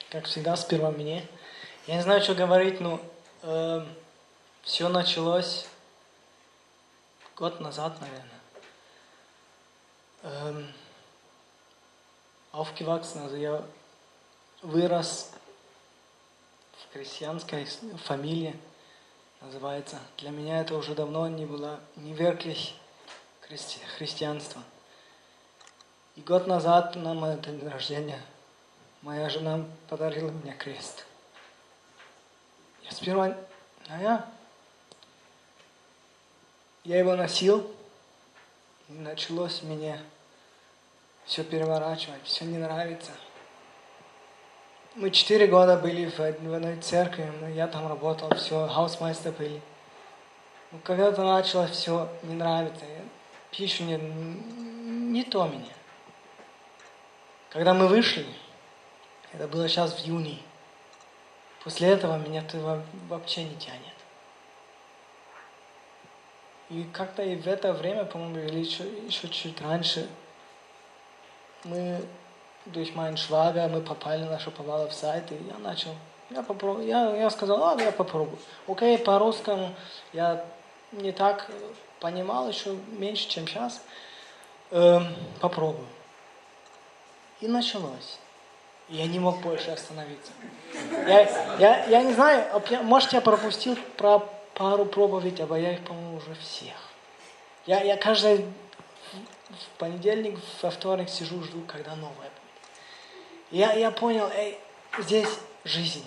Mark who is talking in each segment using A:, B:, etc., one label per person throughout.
A: как всегда, сперва мне. Я не знаю, что говорить, но все началось год назад, наверное. Aufgewachsen, also я вырос в крестьянской фамилии, называется. Для меня это уже давно не было не wirklich христианство. И год назад на мой день рождения моя жена подарила мне крест. Я сперва, я его носил, и началось мне все переворачивать, все не нравится. Мы 4 года были в одной церкви, я там работал, все, хаусмейстер были. Но когда-то началось все не нравится, пищу не то мне. Когда мы вышли, это было сейчас в июне, после этого меня это вообще не тянет. И как-то и в это время, по-моему, или еще чуть раньше, мы, durch meinen Schwager, мы попали на Шаповалов сайт, и я сказал, ладно, я попробую. Окей, по-русскому я не так понимал, еще меньше, чем сейчас. Попробую. И началось. Я не мог больше остановиться. Я не знаю, может, я пропустил про пару проповедей, а я их, по-моему, уже всех. Я каждый в понедельник, во вторник сижу, жду, когда новое будет. Я понял, здесь жизнь.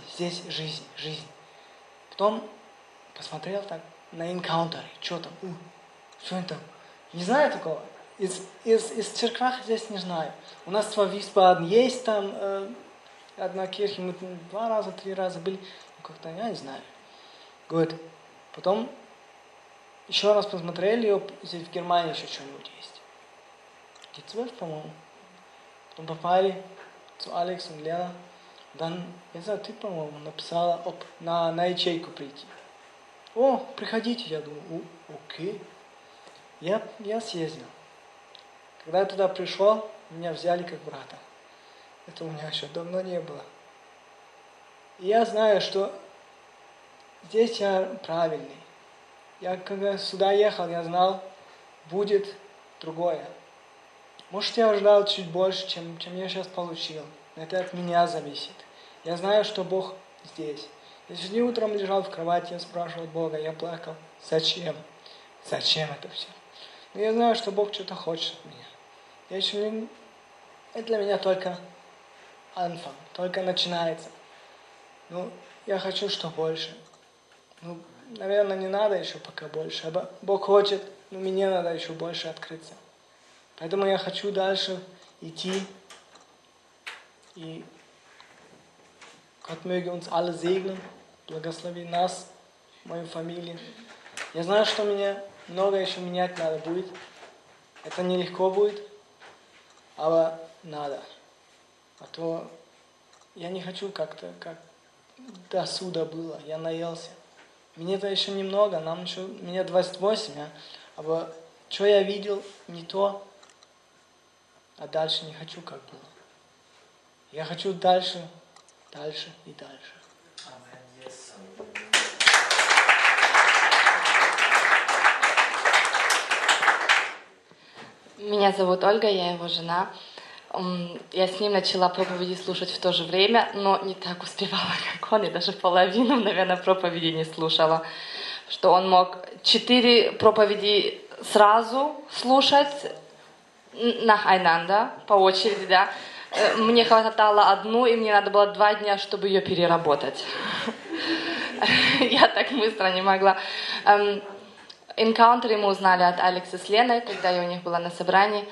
A: Потом посмотрел так на энкаунтеры, что там, что это там. Не знаю такого. Из церкви здесь не знаю. У нас в Висбаден есть там одна кирха, мы 2-3 раза были, но как-то я не знаю. Good. Потом еще раз посмотрели, здесь в Германии еще что-нибудь есть. G12, по-моему. Потом попали zu Алекс и Лена. Dann, я знаю, ты, по-моему, написала на ячейку прийти. О, приходите, я думаю, окей. Я съездил. Когда я туда пришел, меня взяли как брата. Это у меня еще давно не было. И я знаю, что здесь я правильный. Я когда сюда ехал, я знал, будет другое. Может, я ждал чуть больше, чем я сейчас получил. Но это от меня зависит. Я знаю, что Бог здесь. Я сегодня утром лежал в кровати, я спрашивал Бога, я плакал. Зачем? Зачем это все? Но я знаю, что Бог что-то хочет от меня. Это для меня только анфанг, только начинается. Ну, я хочу, что больше. Ну, наверное, не надо еще пока больше. Бог хочет, но мне надо еще больше открыться. Поэтому я хочу дальше идти. И Gott möge uns alle segnen, благослови нас, мою фамилию. Я знаю, что мне много еще менять надо будет. Это нелегко будет, aber надо. А то я не хочу как до суда было, я наелся. Мне-то еще немного, мне 28, а что я видел, не то, а дальше не хочу как было. Я хочу дальше и дальше.
B: Меня зовут Ольга, я его жена. Я с ним начала проповеди слушать в то же время, но не так успевала, как он, и даже половину, наверное, проповеди не слушала. Что он мог 4 проповеди сразу слушать, nacheinander, по очереди, да. Мне хватало одну, и мне надо было 2 дня, чтобы ее переработать. Я так быстро не могла. Энкаунтеры мы узнали от Алекса с Леной, когда я у них была на собрании.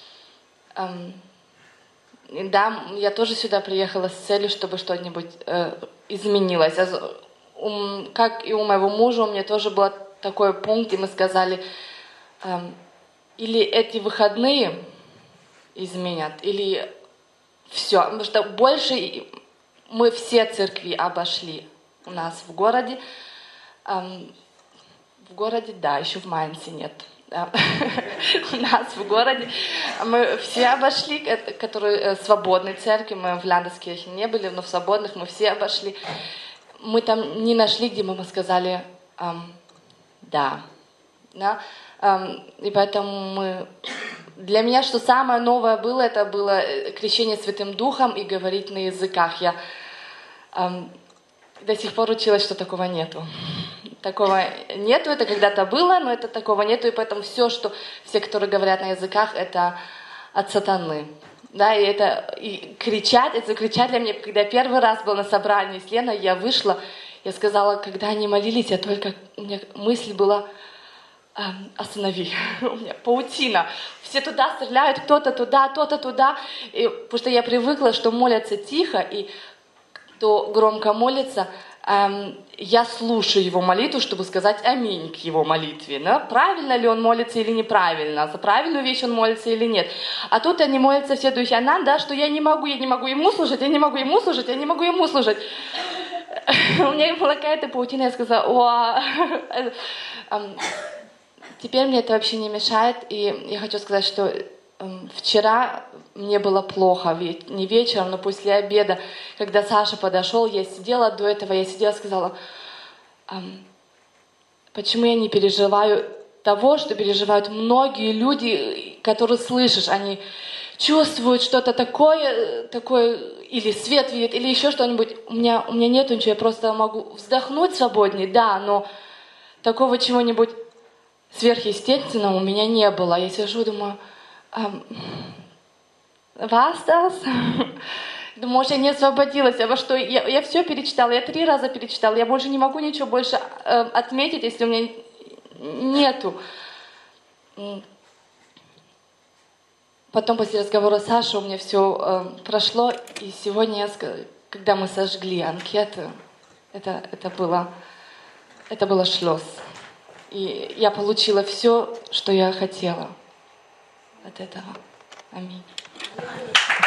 B: Да, я тоже сюда приехала с целью, чтобы что-нибудь изменилось. Как и у моего мужа, у меня тоже был такой пункт, и мы сказали, или эти выходные изменят, или все. Потому что больше мы все церкви обошли у нас в городе. В городе, да, еще в Майнце нет. Да. У нас в городе мы все обошли, которые свободные церкви, мы в Ляндескирхе не были, но в свободных мы все обошли. Мы там не нашли, где мы сказали «да». Да? И поэтому для меня, что самое новое было, это было крещение Святым Духом и говорить на языках. Я до сих пор училась, что такого нету. Такого нету, это когда-то было, но это такого нету, и поэтому все, которые говорят на языках, это от сатаны. Да, и кричать для меня, когда я первый раз была на собрании с Леной, я вышла, я сказала, когда они молились, у меня мысль была, останови, у меня паутина, все туда стреляют, кто-то туда, потому что я привыкла, что молятся тихо, и кто громко молится, я слушаю его молитву, чтобы сказать аминь к его молитве. Да? Правильно ли он молится или неправильно? За правильную вещь он молится или нет? А тут они молятся все духи Анан, да, что я не могу ему служить. У меня была какая-то паутина, я сказала, теперь мне это вообще не мешает. И я хочу сказать, что вчера мне было плохо, не вечером, но после обеда, когда Саша подошел, я сидела сказала, почему я не переживаю того, что переживают многие люди, которые слышишь, они чувствуют что-то такое, или свет видят, или еще что-нибудь. У меня нету ничего, я просто могу вздохнуть свободнее, да, но такого чего-нибудь сверхъестественного у меня не было. Я сижу, думаю, was das? Думаю, может, я не освободилась, а во что? Я все перечитала, я 3 раза перечитала, я больше не могу ничего больше отметить, если у меня нету. Потом после разговора с Сашей у меня все прошло, и сегодня, когда мы сожгли анкеты, это было шлёс. И я получила все, что я хотела от этого. Аминь.